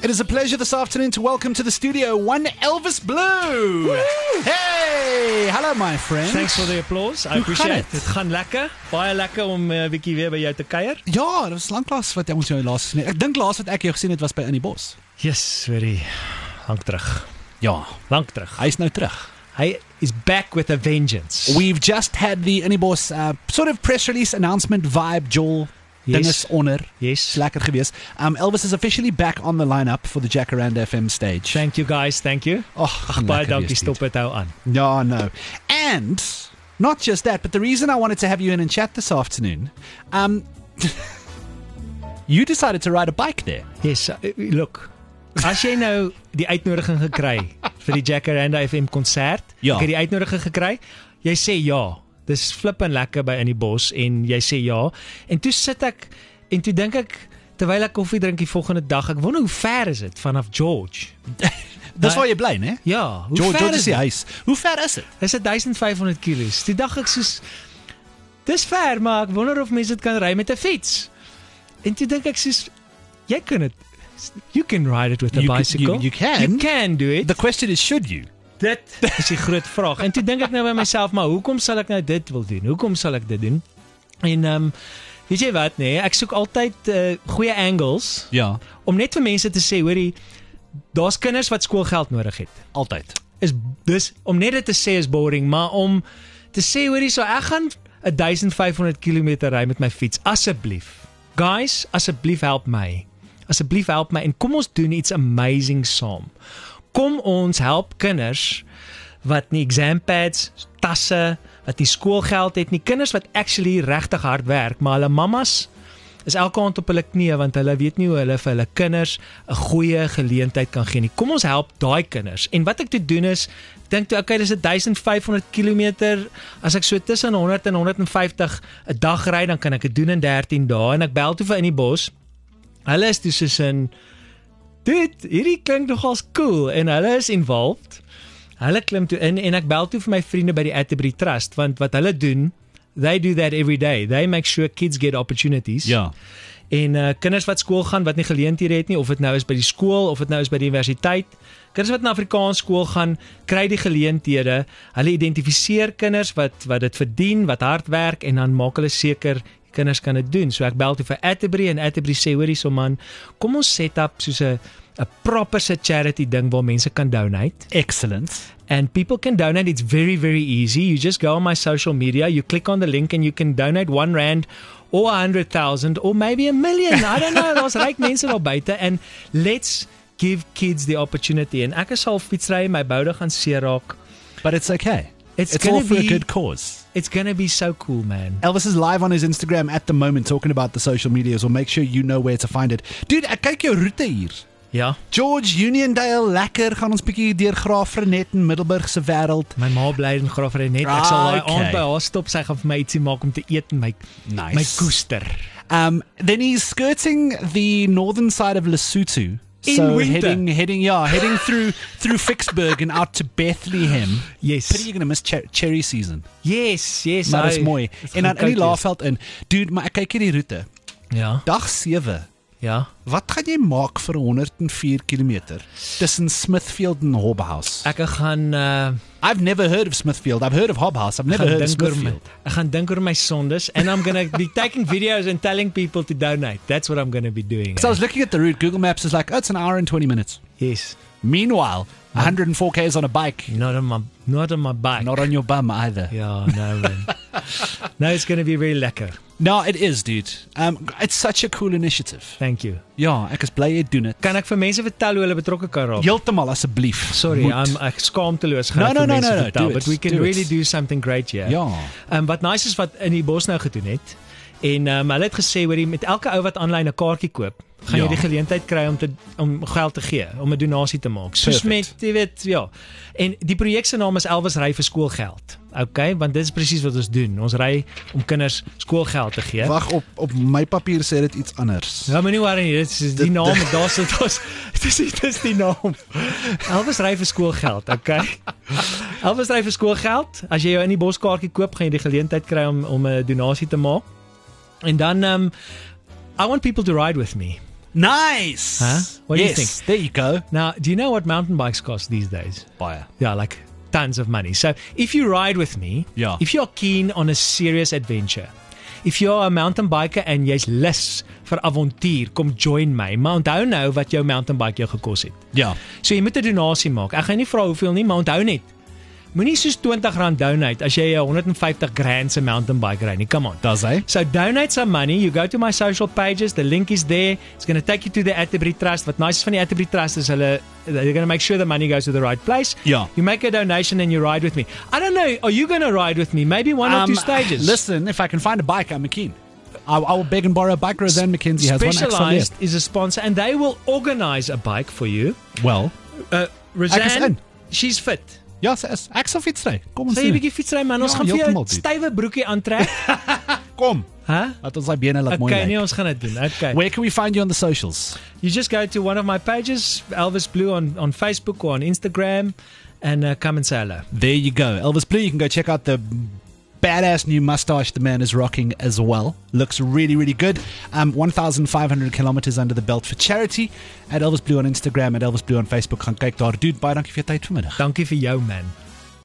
It is a pleasure this afternoon to welcome to the studio one Elvis Blue. Woo! Hey, hello my friend. Thanks for the applause. I appreciate it. Dit gaan lekker. Baie lekker om 'n bietjie weer by jou te kuier. Ja, dit was lanklaas wat ons jou laas gesien het. Ek dink laas wat ek jou gesien het was by In die Bos. Yes, very lank terug. Ja, Lank terug. hy is nou terug. Hy is back with a vengeance. We've just had the In die Bos sort of press release announcement vibe, Joel. Dinges onder. Yes. Lekker gewees. Elvis is officially back on the lineup for the Jacaranda FM stage. Thank you guys, thank you. Ag, Baie dankie, stop dit nou aan. Ja, no. And not just that, but the reason I wanted to have you in and chat this afternoon, you decided to ride a bike there. Yes, look. As jy nou die uitnodiging gekry vir die Jacaranda FM konsert, Ja. ek het die uitnodiging gekry, jy sê ja. Dis flippend lekker by In die Bos en jy sê ja. En toe sit ek en toe dink ek terwyl ek koffie drink die volgende dag, ek wonder hoe ver is dit vanaf George? Dis waar jy bly, né? Ja, hoe George ver is is die dit? huis. Hoe ver is dit? Dis 1500 kilos. Toe dink ek soos dis ver, maar ek wonder of mense dit kan ry met 'n fiets. En toe dink ek soos jy kan dit. You can ride it with a bicycle. You can. You can do it. The question is, should you? Dit is die groot vraag. En toe dink ek nou by myself, maar hoekom sal ek nou dit wil doen? Hoekom sal ek dit doen? En weet jy wat, nee, ek soek altyd goeie angles Ja, om net vir mense te sê, hoorie, daar's kinders wat skoolgeld nodig het. altyd. Dus om net dit te sê is boring, maar om te sê, hoorie, so ek gaan 1500 km ry met my fiets, asseblief. Guys, asseblief help my. Asseblief help my en kom ons doen iets amazing saam. Kom ons help kinders wat nie exam pads, tasse, wat nie skoolgeld het nie, kinders wat actually regtig hard werk, maar hulle mammas is elke aand op hulle knieë want hulle weet nie hoe hulle vir hulle kinders 'n goeie geleentheid kan gee nie. Kom ons help daai kinders. En wat ek toe doen is, dink toe, okay, dis 1500 km, as ek so tussen 100 en 150 'n dag ry, dan kan ek dit doen in 13 dae en ek bel toe vir In die Bos. Hulle is toe soos in hierdie klink nogals cool en hulle is involved. Hulle klim toe in en ek bel toe vir my vriende by die Atterbury Trust want wat hulle doen, they do that every day. They make sure kids get opportunities. Ja. En kinders wat skool gaan wat nie geleenthede het nie, of dit nou is by die skool of dit nou is by die universiteit. Kinders wat na Afrikaans skool gaan, kry die geleenthede. Hulle identifiseer kinders wat dit verdien, wat hard werk en dan maak hulle seker kinders kan dit doen. So ek bel toe vir Atterbury en Atterbury sê, hoorie so man, kom ons set up soos 'n proper charity ding waar mense kan donate. Excellent. And people can donate. It's very, very easy. You just go on my social media, you click on the link and you can donate R1 or 100,000 or maybe $1 million. I don't know. Daar's ryk mense daar buite and let's give kids the opportunity. En ek is al fietsry, my boude gaan seer raak. But it's okay. It's all gonna for a be- good cause. It's going to be so cool, man. Elvis is live on his Instagram at the moment talking about the social media, so make sure you know where to find it. Dude, ek kyk jou roete hier. Ja. George, Uniondale, lekker, gaan ons bietjie deur Graafrenet en Middelburg se wêreld. My ma bly in Graafrenet. Ek sal daai Okay. aand by haar stop, sy gaan vir my ietsie maak om te eet en my koester. Then he's skirting the northern side of Lesotho. In winter. heading through Vicksburg and out to Bethlehem. Yes. Pity you're going to miss cherry season. Yes. Maar dis mooi. En dan in die laaf. Laagveld in. Dude, maar ek kyk hierdie roete. Ja. Dag 7. Ja. Wat gaan jy maak vir 104 km tussen Smithfield en Hobhouse? Ek gaan I've never heard of Smithfield. I've heard of Hobhouse. I've never heard of Smithfield. Ek gaan dink oor my sondes and I'm going to be taking videos and telling people to donate. That's what I'm going to be doing. So I was looking at the route. Google Maps is like, oh, it's an hour and 20 minutes. Yes. Meanwhile, 104 k's on a bike. Not on my bike. Not on your bum either. Yeah, no man. No, it's going to be very lekker. No, it is, dude. It's such a cool initiative. Thank you. Ja, ek is bly jy doen dit. Kan ek vir mense vertel hoe hulle betrokke kan raak? Heeltemal asseblief. Sorry, Moet. ek skaamteloos gaan No, vir mense no, vertel, do but it, we can do really it. do something great here. Ja. Wat nice is wat In die Bos nou gedoen het. En hulle het gesê, hoorie, met elke ou wat aanlyn 'n kaartjie koop, gaan jy Ja. die geleentheid kry om geld te gee, om 'n donasie te maak. Soos Perfect. met, jy weet, ja. En die projek se naam is Elvis ry vir skoolgeld. Okay, want dit is presies wat ons doen. Ons ry om kinders skoolgeld te gee. Wag, op my papier sê dit iets anders. Ja, maar nie worry nie, dit is die naam, daar sit ons. Dit is die naam. Elvis ry vir skoolgeld, okay? Elvis ry vir skoolgeld. As jy jou In die Bos kaartjie koop, gaan jy die geleentheid kry om 'n donasie te maak. En dan I want people to ride with me. Nice. Huh? What do you yes, think? There you go. Now, do you know what mountain bikes cost these days? Baie. Yeah, like tons of money. So if you ride with me, Yeah. if you're keen on a serious adventure, if you're a mountain biker en jy's lus vir avontuur, kom join my. Maar onthou nou wat jou mountain bike jou gekos het. Ja. So jy moet 'n donasie maak. Ek gaan nie vra hoeveel nie, maar onthou net. Moenie soos R20 donate as jy 'n 150 grand se mountain bike ry nie. Come on. Does hy? So donate some money. You go to my social pages. The link is there. It's going to take you to the Atterbury Trust. What nice is van die Atterbury Trust is they're going to make sure the money goes to the right place. Yeah. You make a donation and you ride with me. I don't know. Are you going to ride with me? Maybe one or two stages. Listen, if I can find a bike, I'm keen. I will beg and borrow a bike. Roseanne McKenzie has one. Specialized is a sponsor, and they will organize a bike for you. Well, Roseanne, she's fit. ja, ek sal fietsry. Kom ons Sê jy doen. bietjie fietsry man, ons Ja, gaan vir jou heeltemal, 'n dude. stywe broekie aantrek. Kom. Huh? Laat ons daai bene laat mooi Okay, lyk. nee, ons gaan dit doen. Okay. Where can we find you on the socials? You just go to one of my pages, Elvis Blue on Facebook or on Instagram, and come and say hello. There you go. Elvis Blue, you can go check out the badass new mustache the man is rocking as well. Looks really, really good. 1,500 kilometers under the belt for charity. At Elvis Blue on Instagram, at Elvis Blue on Facebook. Gaan kyk daar. Dude, baie dankie vir jou tyd vanmiddag. Dankie vir jou man.